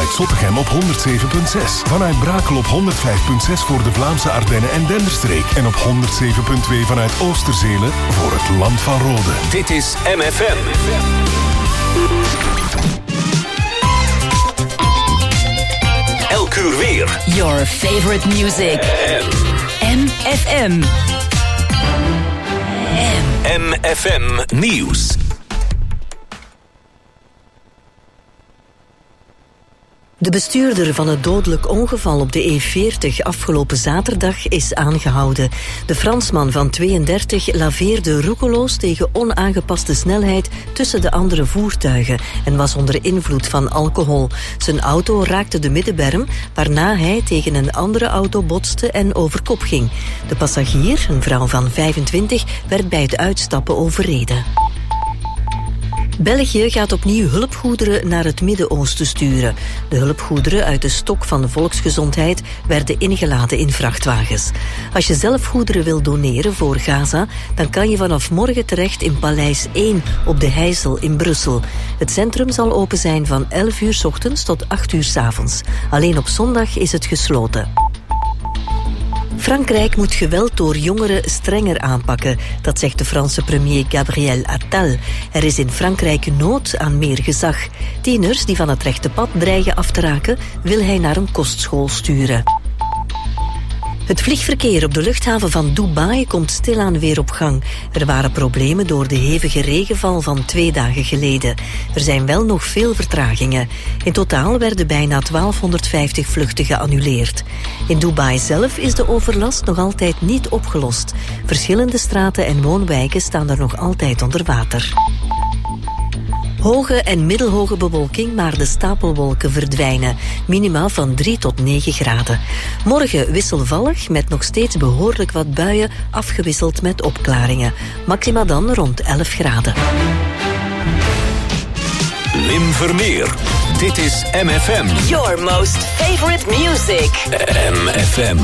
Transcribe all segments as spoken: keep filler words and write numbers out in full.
vanuit Zottegem op honderd zeven komma zes. Vanuit Brakel op honderd vijf komma zes voor de Vlaamse Ardennen en Denderstreek. En op honderd zeven komma twee vanuit Oosterzelen voor het Land van Rode. Dit is M F M. Elk uur weer. Your favorite music. M F M. M F M Nieuws. De bestuurder van het dodelijk ongeval op de E veertig afgelopen zaterdag is aangehouden. De Fransman van tweeëndertig laveerde roekeloos tegen onaangepaste snelheid tussen de andere voertuigen en was onder invloed van alcohol. Zijn auto raakte de middenberm, waarna hij tegen een andere auto botste en over kop ging. De passagier, een vrouw van vijfentwintig, werd bij het uitstappen overreden. België gaat opnieuw hulpgoederen naar het Midden-Oosten sturen. De hulpgoederen uit de stok van de volksgezondheid werden ingeladen in vrachtwagens. Als je zelf goederen wil doneren voor Gaza, dan kan je vanaf morgen terecht in Paleis één op de Heijssel in Brussel. Het centrum zal open zijn van elf uur 's ochtends tot acht uur 's avonds. Alleen op zondag is het gesloten. Frankrijk moet geweld door jongeren strenger aanpakken, dat zegt de Franse premier Gabriel Attal. Er is in Frankrijk nood aan meer gezag. Tieners die van het rechte pad dreigen af te raken, wil hij naar een kostschool sturen. Het vliegverkeer op de luchthaven van Dubai komt stilaan weer op gang. Er waren problemen door de hevige regenval van twee dagen geleden. Er zijn wel nog veel vertragingen. In totaal werden bijna twaalfhonderdvijftig vluchten geannuleerd. In Dubai zelf is de overlast nog altijd niet opgelost. Verschillende straten en woonwijken staan er nog altijd onder water. Hoge en middelhoge bewolking, maar de stapelwolken verdwijnen. Minima van drie tot negen graden. Morgen wisselvallig, met nog steeds behoorlijk wat buien, afgewisseld met opklaringen. Maxima dan rond elf graden. Wim Vermeer. Dit is M F M. Your most favorite music. M F M.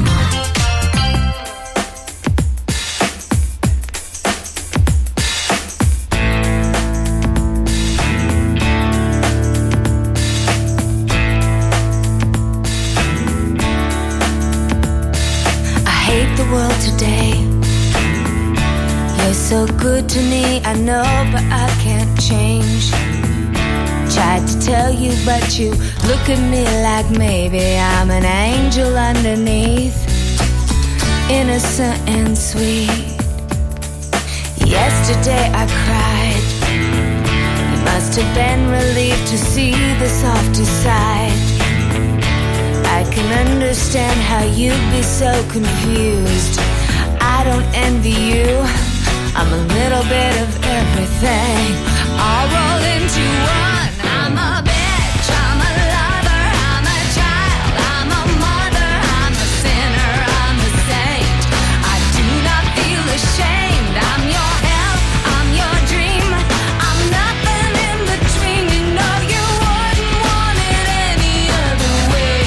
World today. You're so good to me, I know, but I can't change. Tried to tell you, but you look at me like maybe I'm an angel underneath, innocent and sweet. Yesterday I cried. You must have been relieved to see the softer side. I can understand how you'd be so confused. I don't envy you. I'm a little bit of everything, all rolled into one. I'm a bitch, I'm a lover, I'm a child, I'm a mother, I'm a sinner, I'm a saint. I do not feel ashamed. I'm your hell, I'm your dream. I'm nothing in between. You know you wouldn't want it any other way.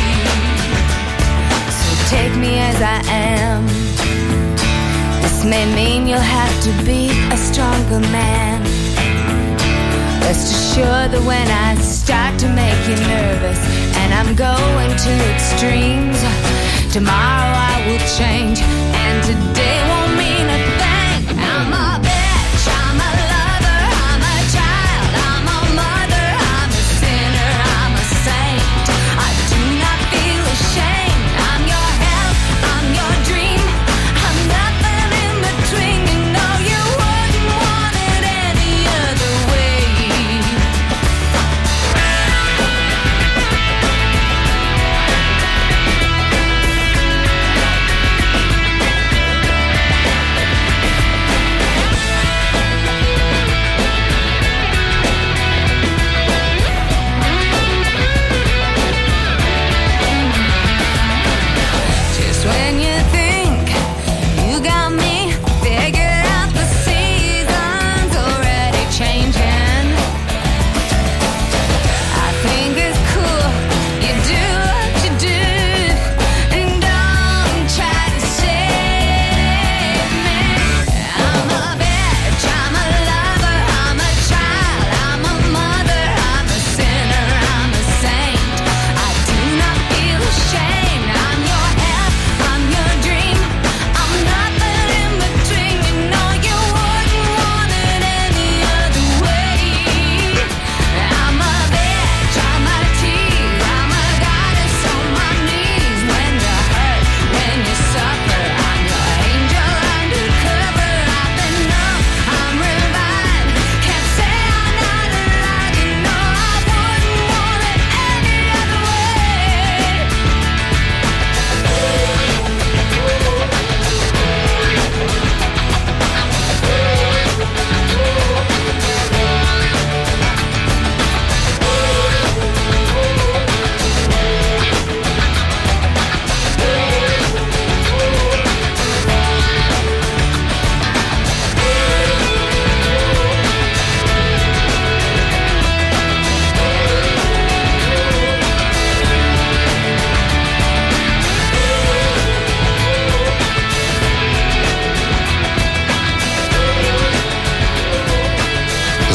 Take me as I am. This may mean you'll have to be a stronger man. Rest assured that when I start to make you nervous and I'm going to extremes, tomorrow I will change and today won't mean a thing. I'm a bitch, I'm a lover, I'm a child, I'm a mother, I'm a sinner, I'm a saint. I do not feel ashamed.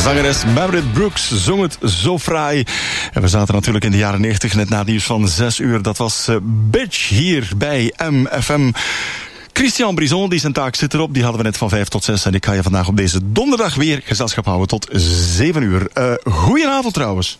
Zangeres Meredith Brooks zong het zo fraai. En we zaten natuurlijk in de jaren negentig, net na het nieuws van zes uur. Dat was uh, Bitch hier bij M F M. Christian Brison, die zijn taak zit erop. Die hadden we net van vijf tot zes. En ik ga je vandaag op deze donderdag weer gezelschap houden tot zeven uur. Uh, goedenavond trouwens.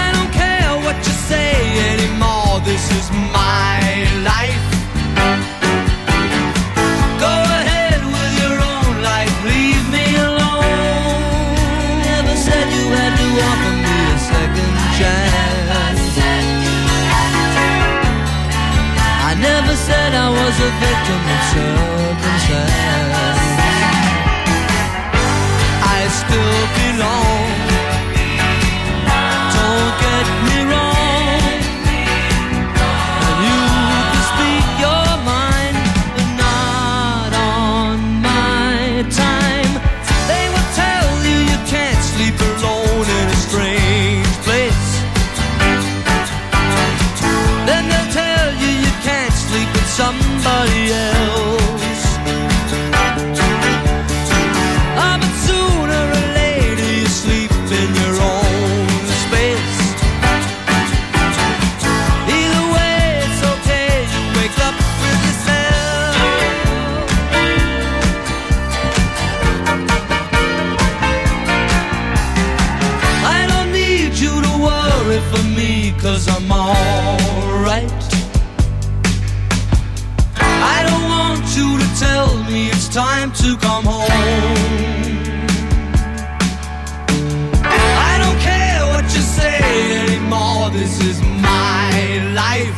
This is my life. a victim of circumstance. I still belong. Don't get me wrong. And you can speak your mind, but not on my time. They will tell you you can't sleep alone in a strange place. Then they'll tell you you can't sleep with somebody else. Ah, but sooner or later you sleep in your own space. Either way it's okay, you wake up with yourself. I don't need you to worry for me, 'cause I'm alright. I don't want you to tell me it's time to come home. I don't care what you say anymore, this is my life.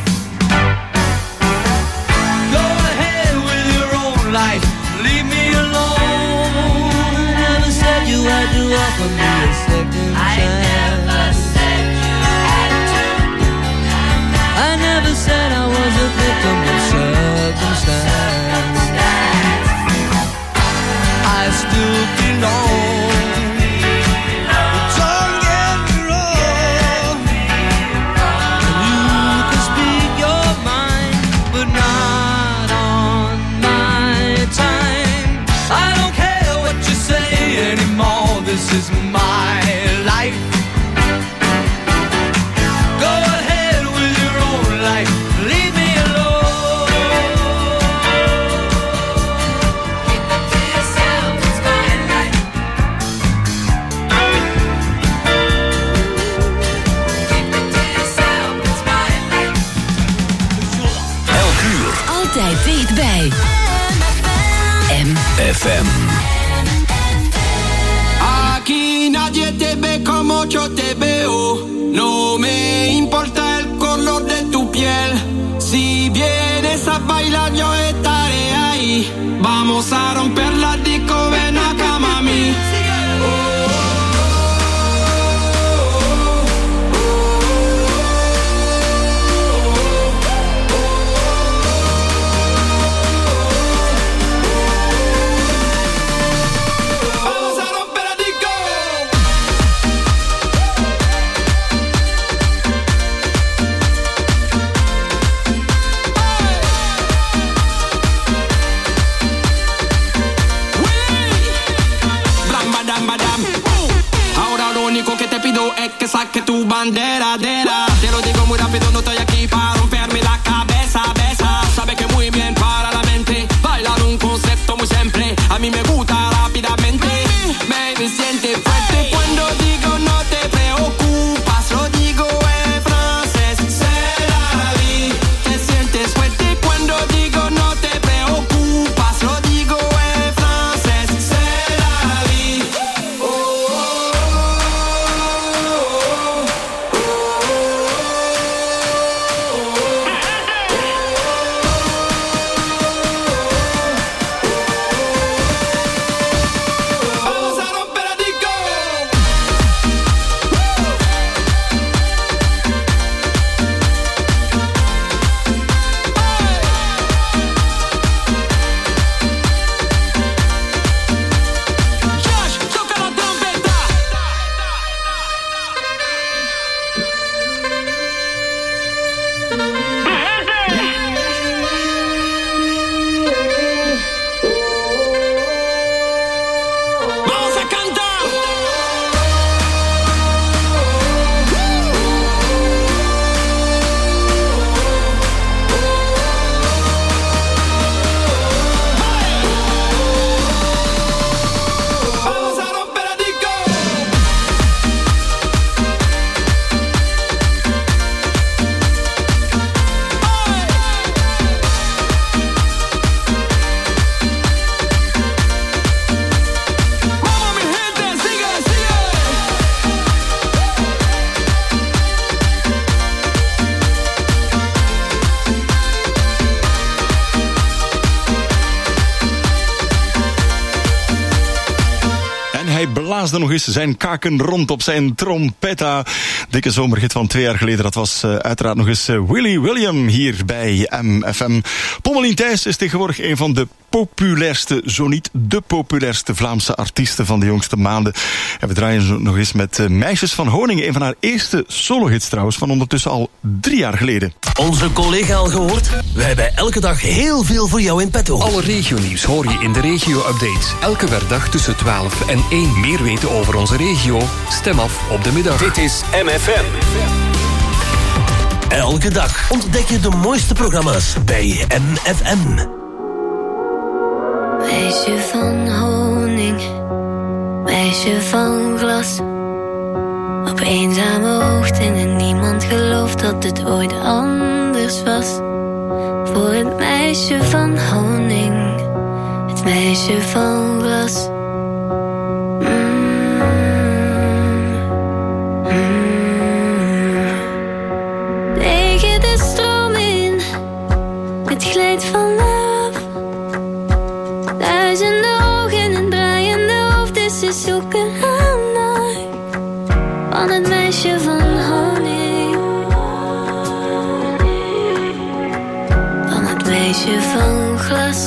Go ahead with your own life, leave me alone. I never said you had to offer me a second chance. I never said I was a victim of circumstance. I still belong. Don't get me wrong. You can speak your mind, but not on my time. I don't care what you say anymore, this is my life. Go ahead with your own life, leave me alone. Keep it to yourself, it's my life. Keep it to yourself, it's my life. Elk uur. Altijd dichtbij. M F M. Aquí nadie te ve como yo te veo. No me importa el color de tu piel. Si vienes a bailar yo estaré ahí. Vamos a romper la disco, ven acá mami. Vamos a romper la disco. Ahora lo único que te pido es que saque tu bandera, dera. Te lo digo muy rápido, no estoy aquí para romperme la cabeza, besa. Sabe que muy bien para la mente. Bailar un concepto muy simple, a mí me gusta rápidamente. Baby, siente fuerte cuando digo no te preocupas. Lo digo en francés, c'est la vie. Te sientes fuerte cuando digo no te preocupas. Lo digo en francés, c'est la vie. Oh, oh, oh, oh, oh. blaasde nog eens zijn kaken rond op zijn trompetta. Dikke zomerhit van twee jaar geleden. Dat was uh, uiteraard nog eens uh, Willy William hier bij M F M. Pommelien Thijs is tegenwoordig een van de populairste, zo niet de populairste Vlaamse artiesten van de jongste maanden. En we draaien zo nog eens met uh, Meisjes van Honingen. Een van haar eerste solo-hits trouwens, van ondertussen al drie jaar geleden. Onze collega al gehoord? Wij hebben elke dag heel veel voor jou in petto. Alle regionieuws hoor je in de regio-updates. Elke werkdag tussen twaalf en één. Meer weten over onze regio? Stem af op de middag. Dit is M F M. Elke dag ontdek je de mooiste programma's bij M F M. Meisje van honing, meisje van glas. Op eenzame hoogten en niemand gelooft dat het ooit anders was. Voor het meisje van honing, het meisje van glas. Mm. Mm. Tegen de stroom in, het glijdt vanaf. Duizenden ogen en een draaiende hoofd, dus ze zoeken aan naar. Van het meisje van honing, van het meisje van glas.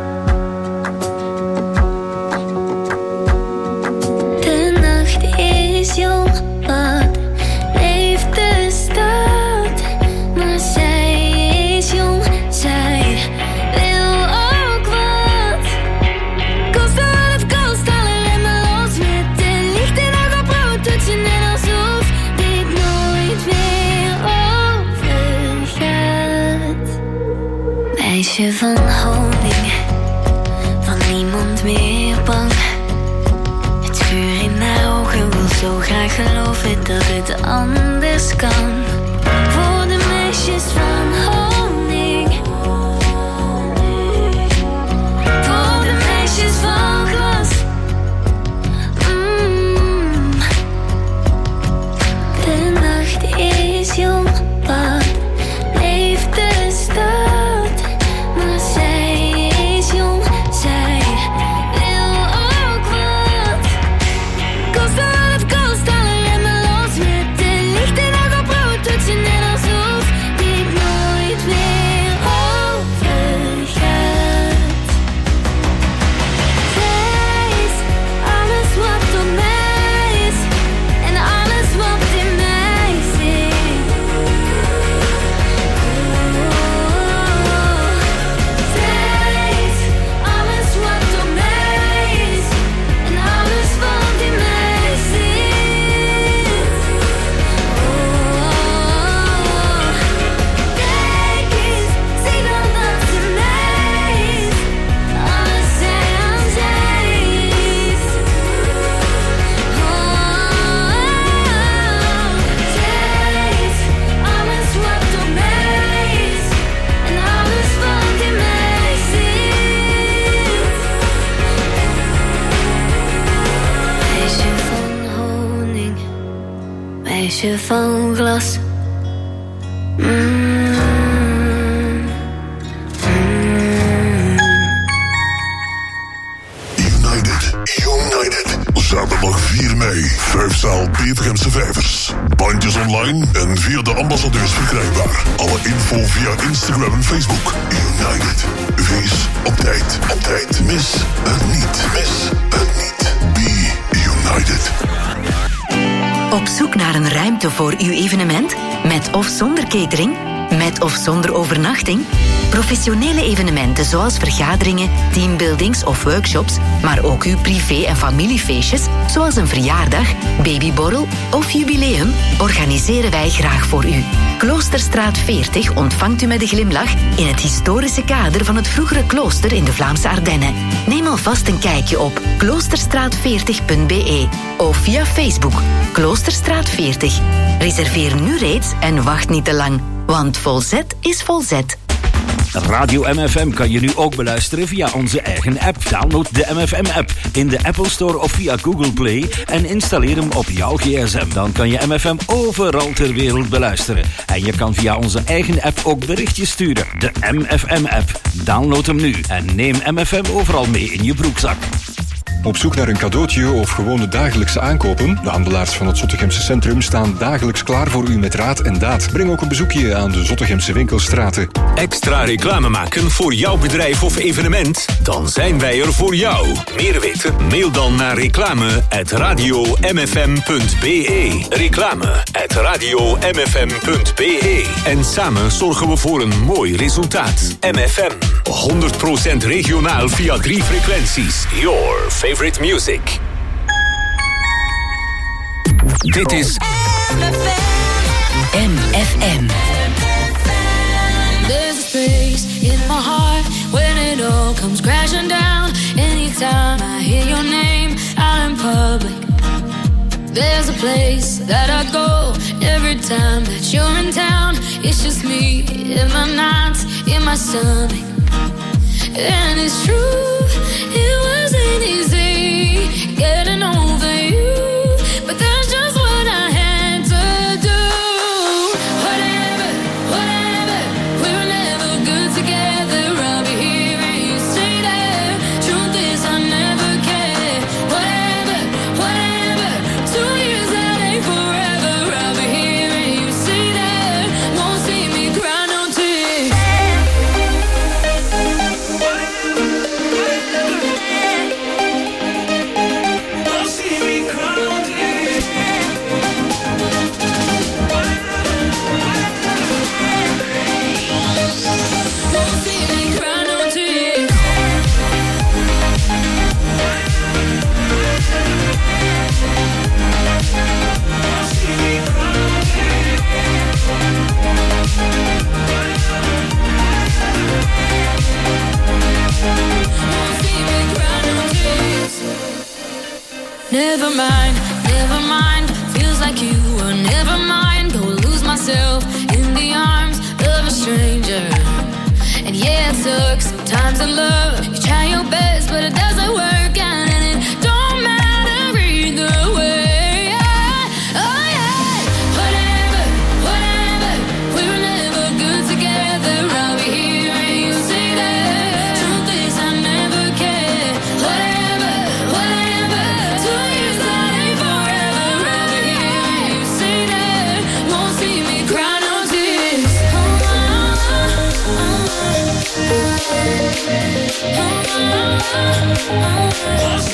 De nacht is jong, wat leeft de stad. Maar zij is jong, zij wil ook wat. Kost wat het kost, alle remmen los. Met de lichten nog op rood, doet ze net alsof dit nooit meer overgaat. Meisje van honing, van niemand meer bang. Het vuur in haar ogen wil zo graag geloven dat het anders kan. Voor de meisjes van honing, voor de meisjes van glas. Mm. De nacht is jong, wat leeft de stad. Maar zij is jong, zij wil ook wat. Kost wat het kost, alle remmen los. Met de lichten nog op rood, doet ze net alsof dit nooit meer overgaat. Zij is alles wat op mij is en alles wat in mij zit. Zij is alles wat op mij is en alles wat in mij zit. Kijk eens, zie dan dat ze mij is. Alles zij aan zij is. Zij is alles wat op mij is en alles wat in mij zit. Meisje van honing, meisje van glas. Mm. Mm. United, United. Zaterdag vier mei, vijfzaal Bevergemse Vijvers. Bandjes online en via de ambassadeurs verkrijgbaar. Alle info via Instagram en Facebook. United. Wees op tijd, op tijd. Mis het niet, mis het niet. Be United. Op zoek naar een ruimte voor uw evenement? Met of zonder catering? Met of zonder overnachting? Professionele evenementen zoals vergaderingen, teambuildings of workshops, maar ook uw privé- en familiefeestjes, zoals een verjaardag, babyborrel of jubileum, organiseren wij graag voor u. Kloosterstraat veertig ontvangt u met een glimlach in het historische kader van het vroegere klooster in de Vlaamse Ardennen. Neem alvast een kijkje op kloosterstraat veertig punt b e of via Facebook Kloosterstraat veertig. Reserveer nu reeds en wacht niet te lang, want volzet is volzet. Radio M F M kan je nu ook beluisteren via onze eigen app. Download de M F M-app in de Apple Store of via Google Play en installeer hem op jouw gsm. Dan kan je M F M overal ter wereld beluisteren. En je kan via onze eigen app ook berichtjes sturen. De M F M-app. Download hem nu en neem M F M overal mee in je broekzak. Op zoek naar een cadeautje of gewone dagelijkse aankopen? De handelaars van het Zottegemse Centrum staan dagelijks klaar voor u met raad en daad. Breng ook een bezoekje aan de Zottegemse winkelstraten. Extra reclame maken voor jouw bedrijf of evenement? Dan zijn wij er voor jou. Meer weten? Mail dan naar reclame at radio m f m punt b e. Reclame at radio m f m punt b e. En samen zorgen we voor een mooi resultaat. M F M, honderd procent regionaal via drie frequenties. Your favorite music. Dit is M F M. There's a space in my heart when it all comes crashing down. Anytime I hear your name out in public, there's a place that I go every time that you're in town. It's just me in my nights, in my stomach. And it's true, it wasn't easy getting over you, but that's just what I had to do. Whatever, whatever, we were never good together. I'll be here and you stay there. Truth is I never cared. Whatever, whatever, two years that ain't forever. I'll be here and you stay there. Won't see me cry no tears. Never mind, never mind. Feels like you were never mind. Go lose myself in the arms of a stranger. And yeah, it sucks sometimes in love. You try your best, but it doesn't work out, and it don't matter either way. Yeah. Oh yeah, whatever, whatever. We were never good together. I'll be here and you stay there. Truth is I never cared. Whatever, whatever. Two years that ain't forever. I'll be here and you stay there. Won't see me cry no tears. Oh, oh, oh,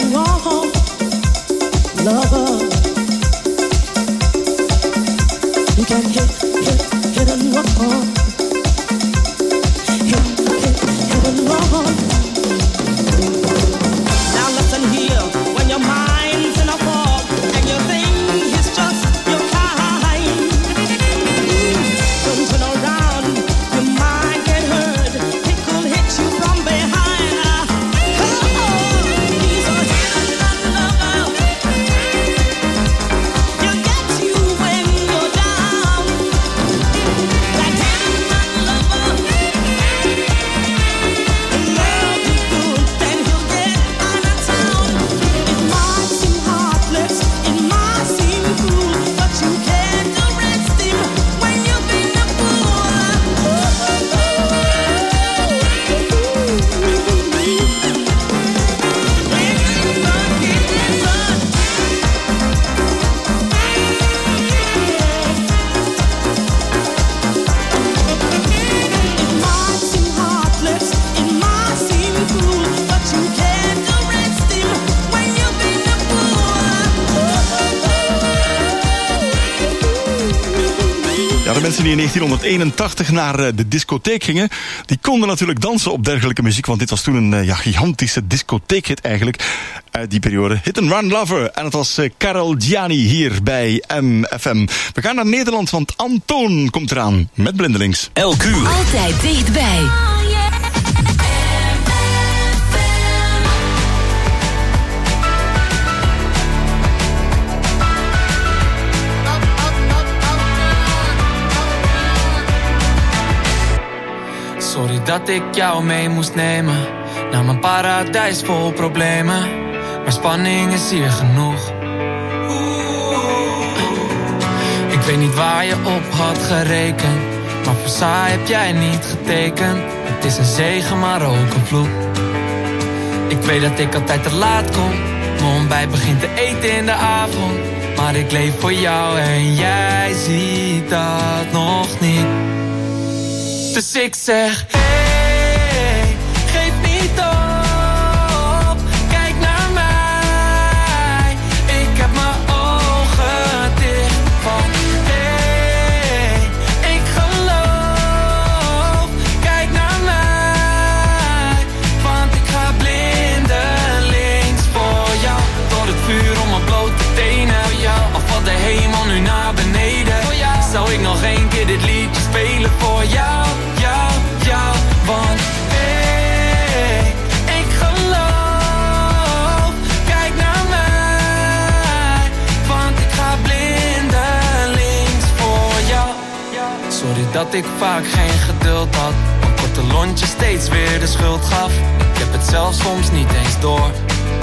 wrong, lover. You can hit, hit, hit and wrong. Hit, hit, hit and wrong. Now listen here, when your mind's in a fog and you think it's just your kind, don't turn around, your mind get hurt. It could hit you from behind. Come on, he's a hidden lover. He'll get you when you're down. That hidden lover, he'll love you good, then he'll get out of town. It might seem heartless, it might seem cruel, but you can't arrest him when you've been a fool. It might seem heartless, it might seem cruel, but you can't arrest him when you've been a fool. Ja, de mensen die in negentienhonderdeenentachtig naar uh, de discotheek gingen, die konden natuurlijk dansen op dergelijke muziek, want dit was toen een uh, ja, gigantische discotheekhit eigenlijk uit die periode. Hit and Run Lover. En het was uh, Karel Gianni hier bij M F M. We gaan naar Nederland, want Antoon komt eraan met Blindelings. L Q. Altijd dichtbij. Sorry dat ik jou mee moest nemen naar mijn paradijs vol problemen, maar spanning is hier genoeg. Ik weet niet waar je op had gerekend, maar voor saai heb jij niet getekend. Het is een zegen, maar ook een vloek. Ik weet dat ik altijd te laat kom, mijn ontbijt begint te eten in de avond, maar ik leef voor jou en jij ziet dat nog niet. Dus ik zeg, hey, geef niet op, kijk naar mij. Ik heb mijn ogen dicht van, hey, ik geloof. Kijk naar mij, want ik ga blindelings voor jou. Door het vuur om mijn blote tenen, voor jou. Al valt de hemel nu naar beneden, voor jou. Zou ik nog één keer dit liedje spelen voor jou? Want hey, ik geloof, kijk naar mij, want ik ga blindelings voor jou. Sorry dat ik vaak geen geduld had, want korte lontje steeds weer de schuld gaf. Ik heb het zelf soms niet eens door.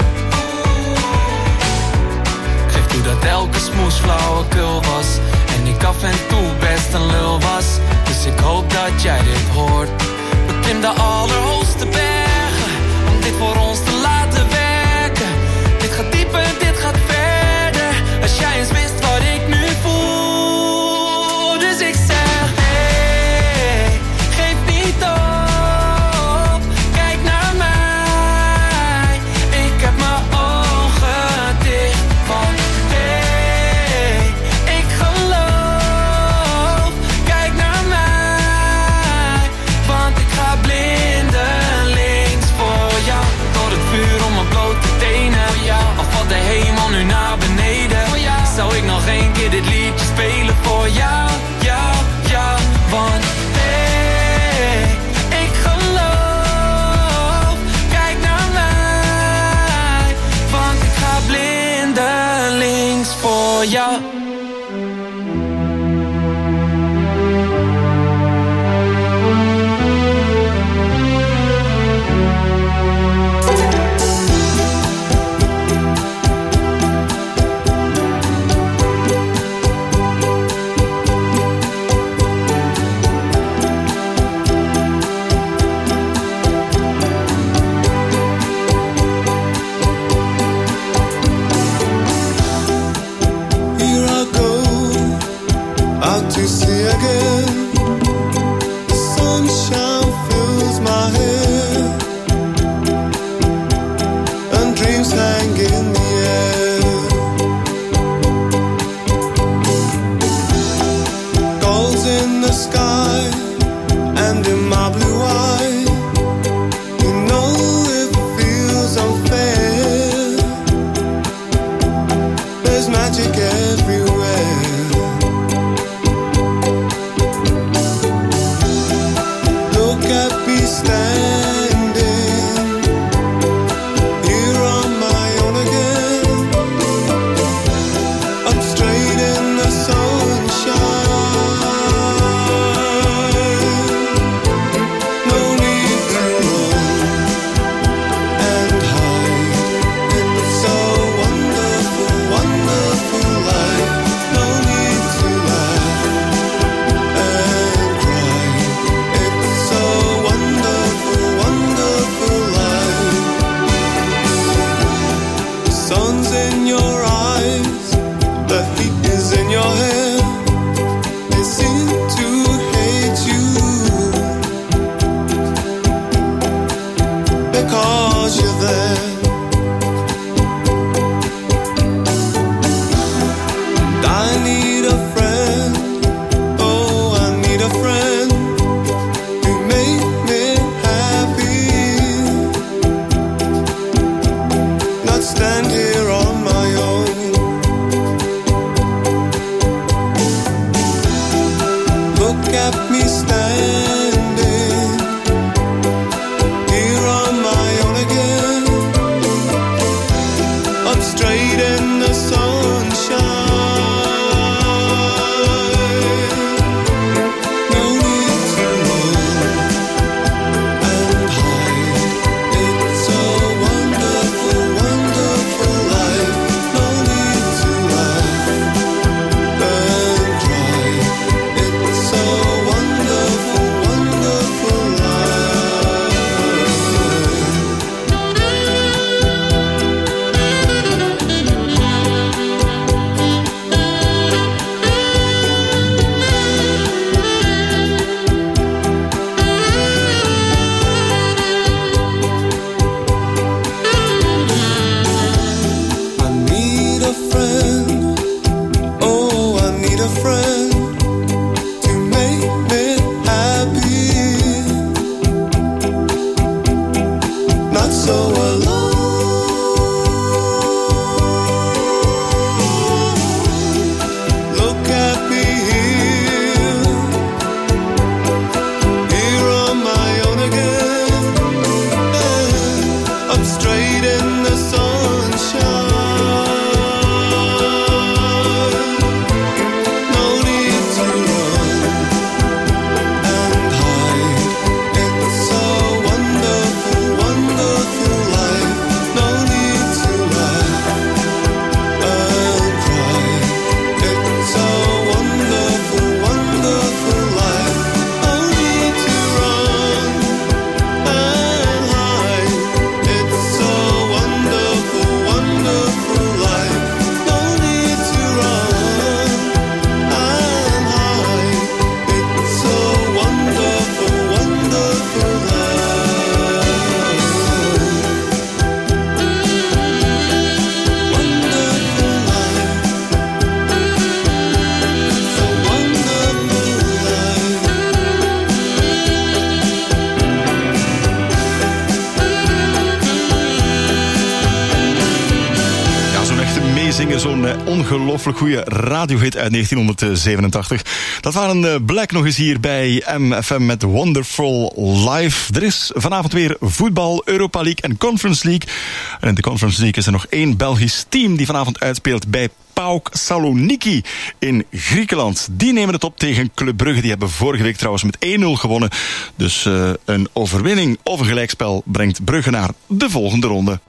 Ik geef toe dat elke smoes flauwekul was en ik af en toe best een lul was. Dus ik hoop dat jij dit hoort. In de allerhoogste bergen, om dit voor ons te laten werken. Dit gaat dieper, dit gaat verder. Als jij eens wist wat ik nu voel. Dus ik zeg, hey, geef niet op, kijk naar mij. Ik heb mijn ogen dicht van, hey, ik geloof. Kijk naar mij, want ik ga blindelings voor jou. Door het vuur om mijn blote tenen, voor jou. Al valt de hemel nu naar beneden, voor jou. Zou ik nog één keer dit liedje spelen voor jou, jou, jou. Want hey, ik geloof. Kijk naar mij, want ik ga blindelings voor jou. To see again, the sunshine fills my head, and dreams hanging not stand here on my own. Look at me standing here on my own again, up straight in the sunshine. No need to run and hide. It's a wonderful, wonderful life. No need to laugh and cry. It's a wonderful, wonderful life. I need a friend, oh, I need a friend to make me happy, not so alone. Look at me here, here on my own again, up straight in the sunshine. No need to run and hide. It's a wonderful, wonderful life. No need to laugh and cry. It's a wonderful, wonderful life. No need to run and hide. It's a wonderful, wonderful life. No need to run and hide. It's a wonderful, wonderful life. Wonderful life. It's a wonderful life. Ja, zo'n echte meezinger, zo'n eh, ongelooflijk goede radiohit uit negentienhonderdzevenentachtig. Dat waren eh, Black nog eens hier bij M F M met Wonderful Life. Er is vanavond weer voetbal, Europa League en Conference League. En in de Conference League is er nog één Belgisch team die vanavond uitspeelt bij PAOK Saloniki in Griekenland. Die nemen het op tegen Club Brugge. Die hebben vorige week trouwens met één nul gewonnen. Dus uh, een overwinning of een gelijkspel brengt Brugge naar de volgende ronde.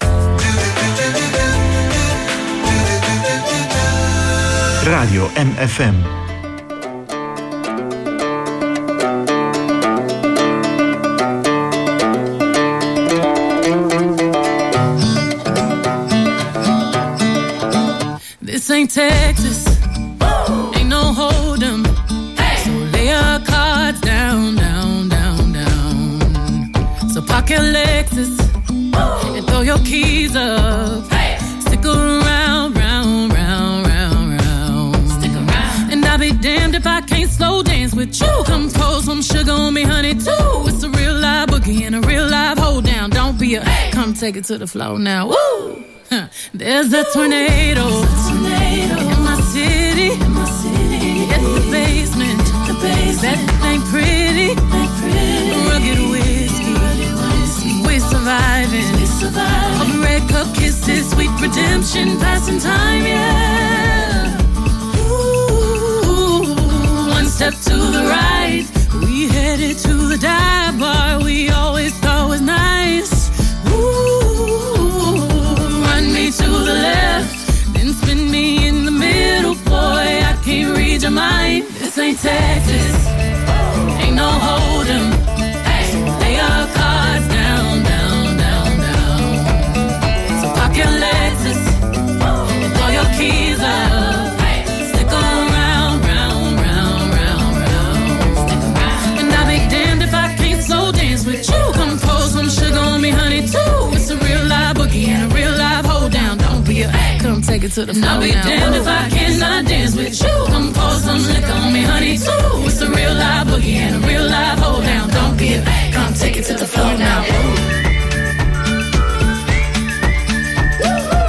Radio M F M. This ain't Texas, ain't no hold'em. So lay your cards down, down, down, down. So park your Lexus and throw your keys up. Stick around, round, round, round, round. Stick around. And I'll be damned if I can't slow dance with you. Come pour some sugar on me, honey, too. It's a real live boogie and a real live hold down. Don't be a, come take it to the floor now. Woo! Huh. There's a tornado, tornado in my city. In my city. It's the basement. The basement. That ain't pretty. Ain't pretty. Rugged whiskey. Rugged whiskey. We're surviving. We surviving. Of red cup kisses, sweet redemption, passing time, yeah. Ooh, one step to the right, we headed to the dive bar we always thought was nice. Ooh, run me to the left, then spin me in the middle, boy, I can't read your mind. This ain't Texas, ain't no hold'em. So lay your cards down, down, down, down. So park your Lexus and throw your keys up. Stick around, round, round, round, round. Stick around. And I'll be damned if I can't slow dance with you. Come pour some sugar on me, honey, too. It's a real live boogie and a real live hold down. Don't be a, come take it to the floor. I'll be now. Damned if I cannot dance with you. Come pour some liquor on me, honey, too. It's a real live boogie and a real live hold down. Don't be a, come take it to the floor now. Woo.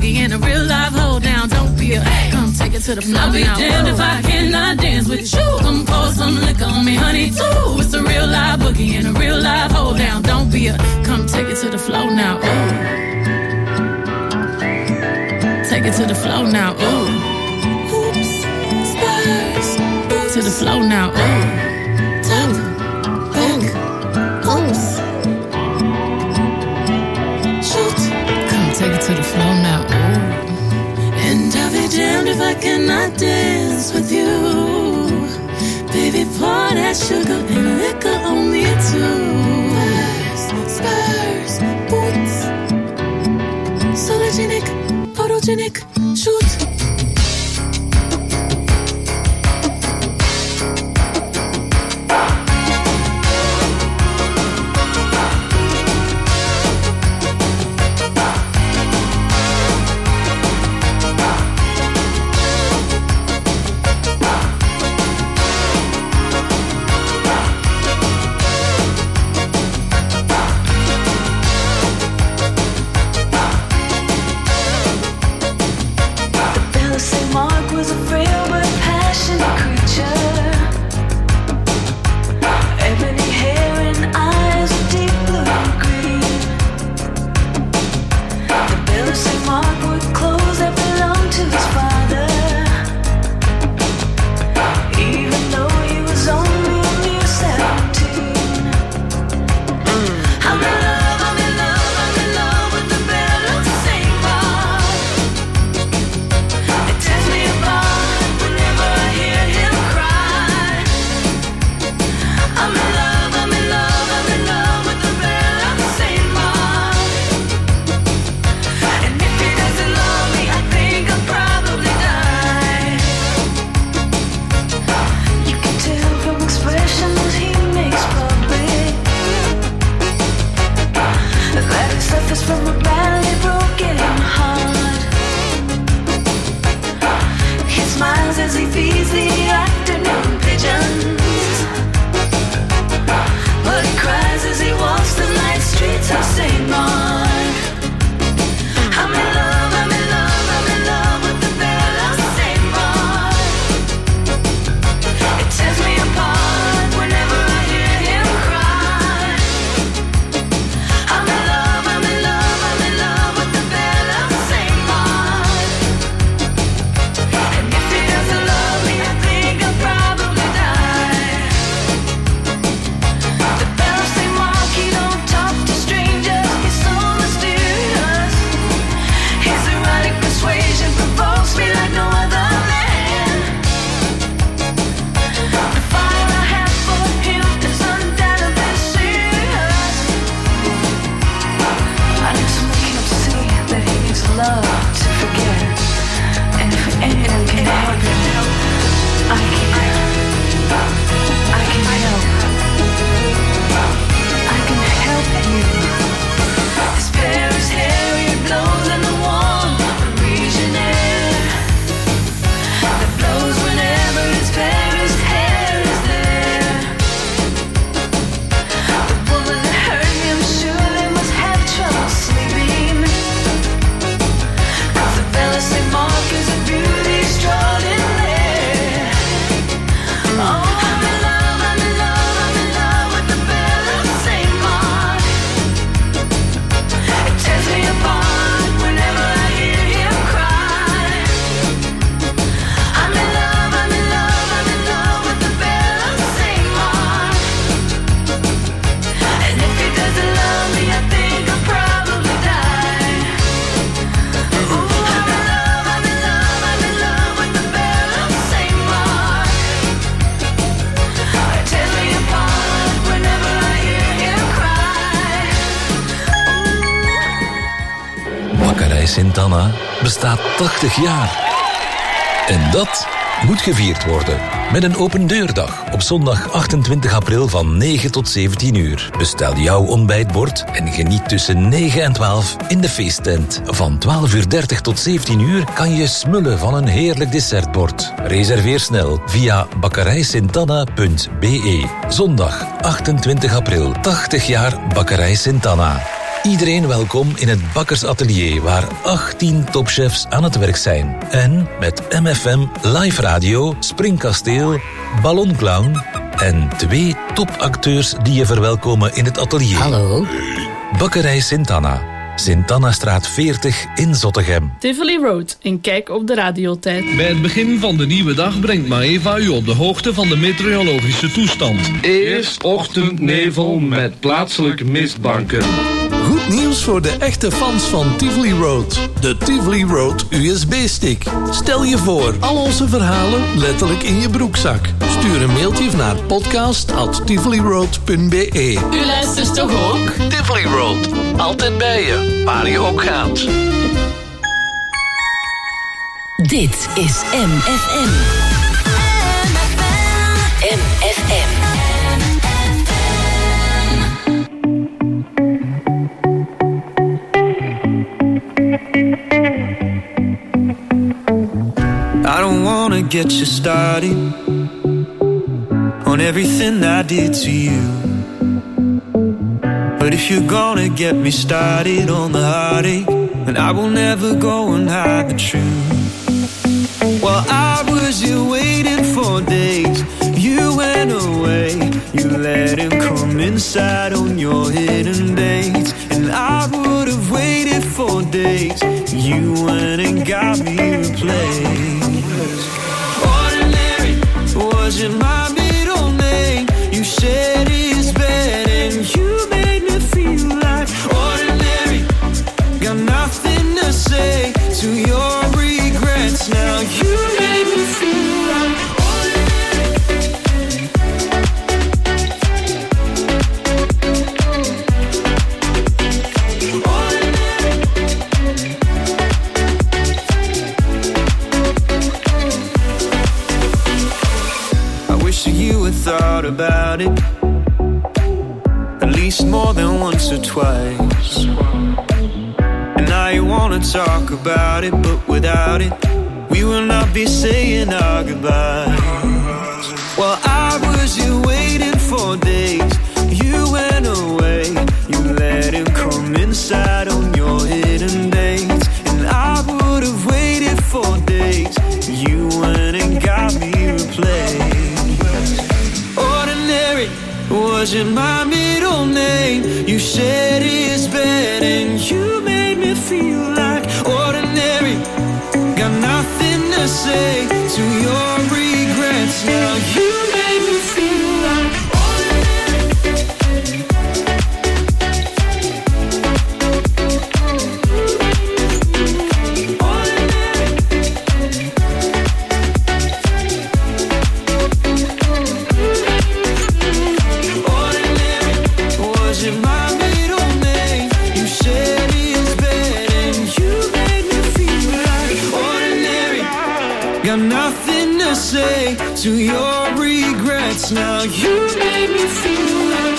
boogie and a real live hold down. Don't be a come take it to the floor. I'll be now. Damned if I cannot dance with you. Come pour some liquor on me, honey, too. It's a real live boogie and a real live hold down. Don't be a come take it to the floor now. Ooh. Take it to the floor now. Ooh. Hoops, spurs, to the floor now. Ooh. Top, back, oops. Shoot, come take it to the floor now. Ooh. And I'll be damned if I cannot dance with you. Baby, pour that sugar and liquor on me too. Spurs, spurs, boots. Sologenic, photogenic, shoot. Sint-Anna bestaat tachtig jaar. En dat moet gevierd worden met een open deurdag op zondag achtentwintig april van negen tot zeventien uur. Bestel jouw ontbijtbord en geniet tussen negen en twaalf in de feesttent. Van twaalf uur dertig tot zeventien uur kan je smullen van een heerlijk dessertbord. Reserveer snel via bakkerij sint anna punt b e. Zondag achtentwintig april, tachtig jaar Bakkerij Sint-Anna. Iedereen welkom in het bakkersatelier waar achttien topchefs aan het werk zijn. En met M F M Live Radio, Springkasteel, Ballonclown en twee topacteurs die je verwelkomen in het atelier. Hallo. Bakkerij Sint-Anna. Sint-Anna-straat veertig in Zottegem. Tivoli Road, een kijk op de radiotijd. Bij het begin van de nieuwe dag brengt Maeva u op de hoogte van de meteorologische toestand. Eerst ochtendnevel met plaatselijke mistbanken. Goed nieuws voor de echte fans van Tivoli Road. De Tivoli Road U S B-stick. Stel je voor, al onze verhalen letterlijk in je broekzak. Stuur een mailtje naar podcast at tivoliroad punt b e. U luistert toch ook? Tivoli Road, altijd bij je, waar je ook gaat. Dit is M F M. M F M. I don't wanna get you started on everything I did to you. But if you're gonna get me started on the heartache, then I will never go and hide the truth. Well, I was here waiting for days. You went away. You let him come inside on your hidden dates. And I would have waited for days. You went and got me replaced. Ordinary wasn't my middle name. You said it's bad and you made me feel like ordinary. Got nothing to say to your regrets. Now you made me feel like thought about it at least more than once or twice. And now you wanna talk about it, but without it, we will not be saying our goodbyes. Well, I was here waiting for days. You went away. You let him come inside on your hidden dates. And I would have waited for days. You went and got me replaced. Ordinary wasn't my middle name. You said it's bad and you made me feel like ordinary. Got nothing to say to your regrets. Now you made me feel like say to your regrets. Now you made me feel like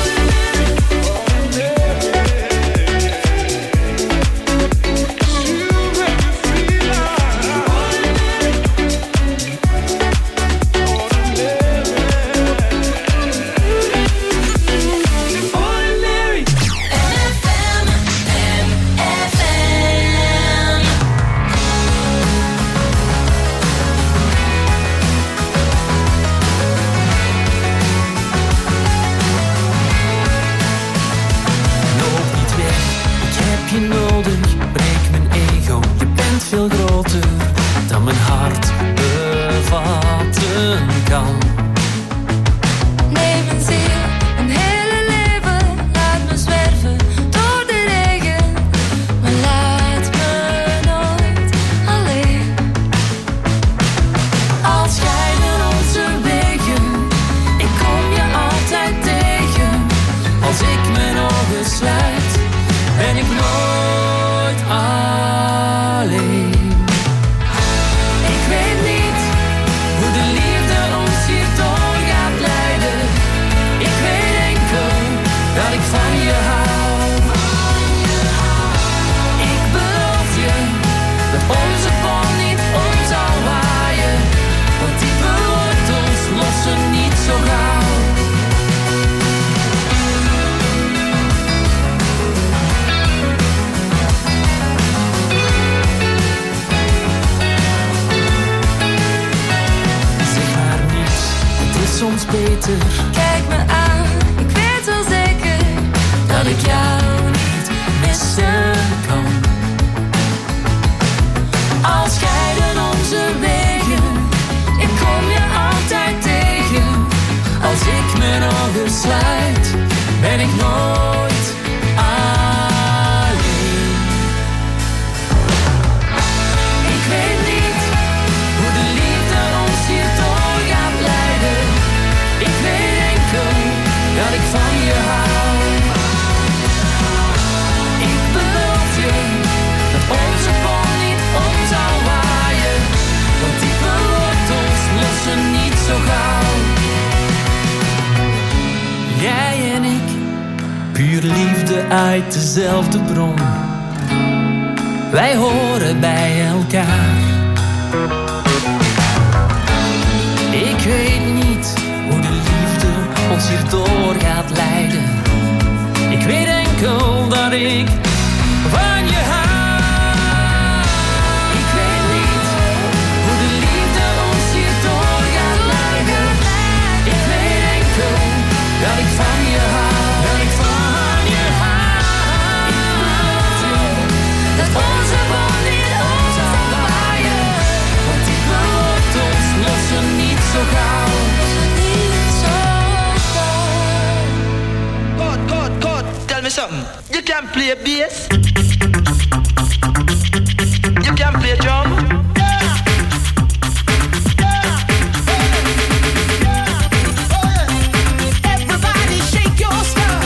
veel groter dan mijn hart bevatten kan. Neem een ziel, een hele leven, laat me zwerven door de regen, maar laat me nooit alleen. Al scheiden onze wegen, ik kom je altijd tegen. Als ik mijn ogen sluit, ben ik nooit alleen. Ik weet niet hoe de liefde ons hier soms beter. Kijk me aan, ik weet wel zeker dat ik jou niet missen kan. Al scheiden onze wegen, ik kom je altijd tegen. Als ik mijn ogen sluit, ben ik nooit alleen. Ik weet niet hoe de liefde ons hierdoor gaat leiden. Ik weet enkel dat ik van je hou. Ik beloof je dat onze band niet om zou waaien. Want diepe wortels lossen niet zo gauw. Jij en ik, puur liefde uit dezelfde bron. Wij horen bij elkaar. Ik weet niet hoe de liefde ons hierdoor gaat leiden. Ik weet enkel dat ik van je hou. Ik weet niet hoe de liefde ons hierdoor gaat leiden. Ik weet enkel dat ik van je hou. Dat ik van je hou. Ik beloof je dat onze band niet om zal waaien. Want die wortels lossen niet zo gauw. Niet zo gauw. God, God, God, tell me something. You can play bass. You can play drum. Everybody shake your stuff.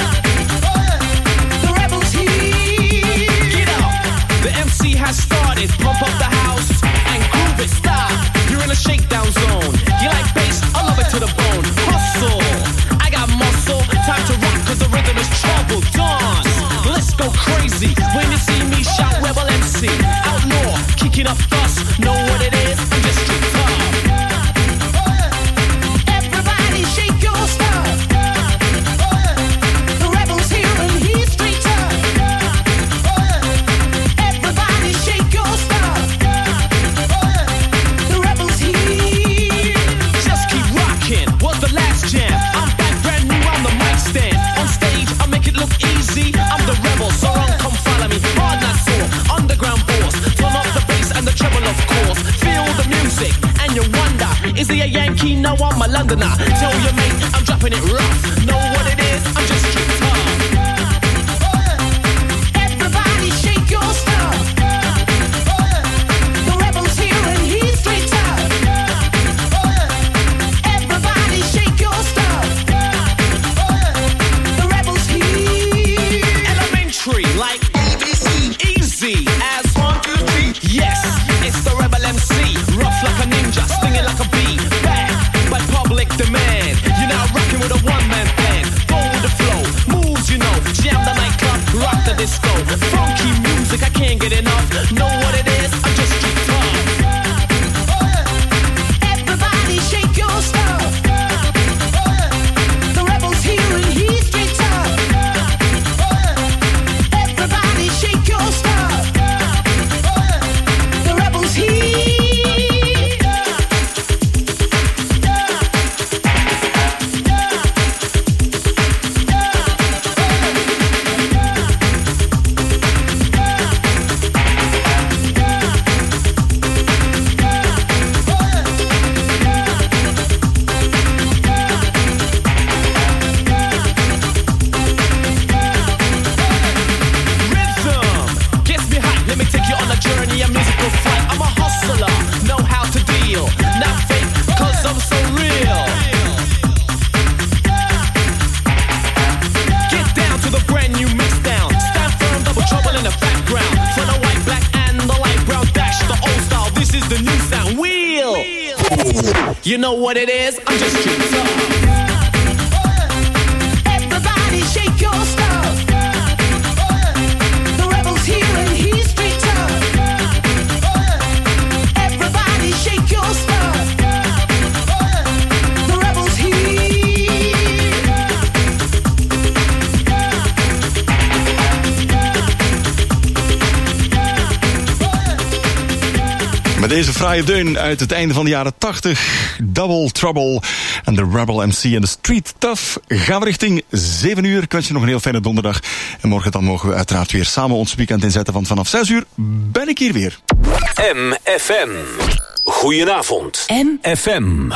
The rebels here. Get up, the M C has started. Pump up the house and groove it. Stop, you're in a shakedown zone. You like bass, I love it to the bone. Hustle, I got muscle. Time to rock cause the rhythm is trouble. Dance, let's go crazy. When you see me shout Rebel M C. Out north, kicking up dust. Know what it is? I'm just straight tough. Everybody shake your stuff. The rebels here and he's straight up. Everybody shake your stuff. The rebels here. Just keep rocking. Was the last jam? I'm back brand new on the mic stand. On stage, I make it look easy. I'm the rebel, so run, come follow me. Hard not sore, underground boss. Turn up the bass and the treble, of course. Feel the music and you wonder, is he a Yankee? No, I'm a Londoner. Tell your mate I'm dropping it rough. Know what it is? I'm just straight tough. Everybody shake your stuff. The rebels here and he's straight up. Everybody shake your stuff. The rebels here. Elementary, like A B C. Easy as one, two, three. Yes, it's the Rebel M C. Rough like a ninja, stinging like a bee. Back by public demand. You're now rocking with a one-man band. Go with the flow, moves you know. Jam the nightclub, rock the disco. Funky music, I can't get enough. Know what it is? I'm just straight tough. Everybody shake your stuff. The rebels here and he's straight up. Everybody shake your stuff. The rebels here. Rhythm gets me hype. Let me take you on a journey, a musical flight. I'm a hustler, know how to deal. Not fake, cause I'm so real. Get down to the brand new mix down. Stand firm, double trouble in the background. For the white, black, and the light brown dash. The old style, this is the new sound. Wheel! You know what it is? I'm just straight tough. Everybody shake your stuff. The rebels here and he's straight up. Everybody shake your stuff. The rebels here. Met Met deze fraaie deun uit het einde van de jaren tachtig. Double Trouble en de Rebel M C en de Street Tough. Gaan we richting zeven uur. Ik wens je nog een heel fijne donderdag. En morgen dan mogen we uiteraard weer samen ons weekend inzetten. Want vanaf zes uur ben ik hier weer. M F M. Goedenavond. M F M.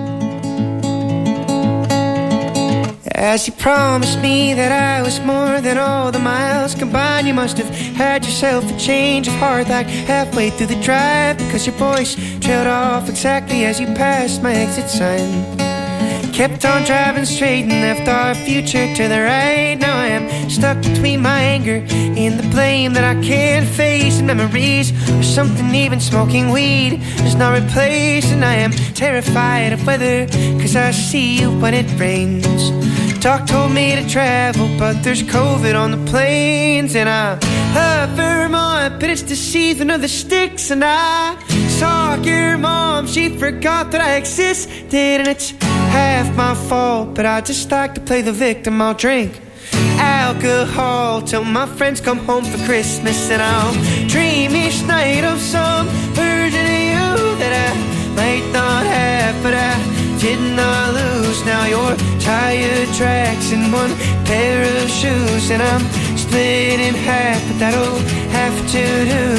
As you promised me that I was more than all the miles combined, you must have had yourself a change of heart like halfway through the drive, because your voice trailed off exactly as you passed my exit sign. Kept on driving straight and left our future to the right. Now I am stuck between my anger and the blame that I can't face, and memories or something even smoking weed does not replace. And I am terrified of weather, cause I see you when it rains. Doc told me to travel, but there's COVID on the planes. And I love Vermont, but it's the season of the sticks. And I saw your mom, she forgot that I existed. And it's half my fault, but I just like to play the victim. I'll drink alcohol till my friends come home for Christmas. And I'll dream each night of some version of you that I might not have, but I did not lose. Now your tire tracks in one pair of shoes, and I'm split in half, but that'll have to do.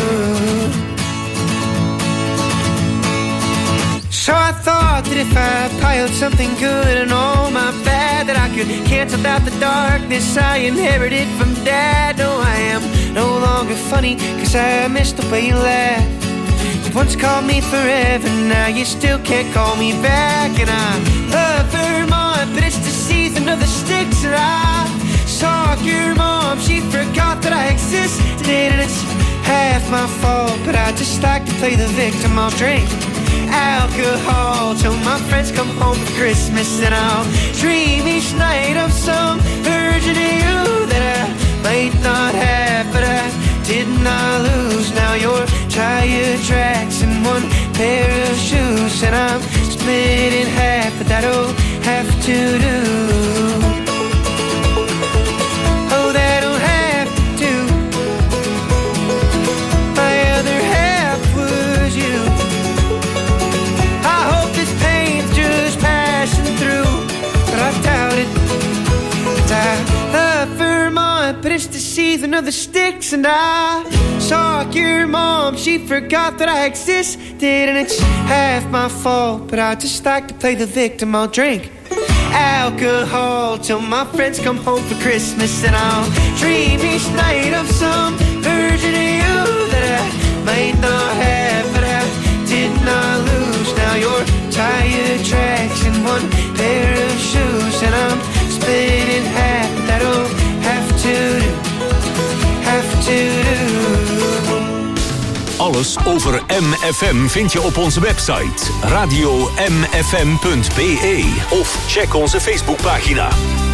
So I thought that if I piled something good and all my bad, that I could cancel out the darkness I inherited from Dad. No, I am no longer funny, cause I missed the way you laughed. You once called me forever, now you still can't call me back. And I love Vermont, but it's the season of the sticks. And I saw your mom, she forgot that I existed. And it's half my fault, but I just like to play the victim. I'll drink alcohol till my friends come home for Christmas. And I'll dream each night of some version of you that I might not have, but I did not lose. Now your tire tracks in one pair of shoes, and I'm split in half, but that'll have to do. Oh, that'll have to do. My other half was you. I hope this pain's just passing through, but I doubt it. And I love Vermont, but it's the season of the sticks. And I saw your mom, she forgot that I existed. And it's half my fault, but I just like to play the victim. I'll drink alcohol till my friends come home for Christmas. And I'll dream each night of some version of you that I might not have, but I did not lose. Now your tire tracks in one pair of shoes, and I'm split in half, but that'll have to do, have to do. Alles over M F M vind je op onze website radio m f m punt b e of check onze Facebookpagina.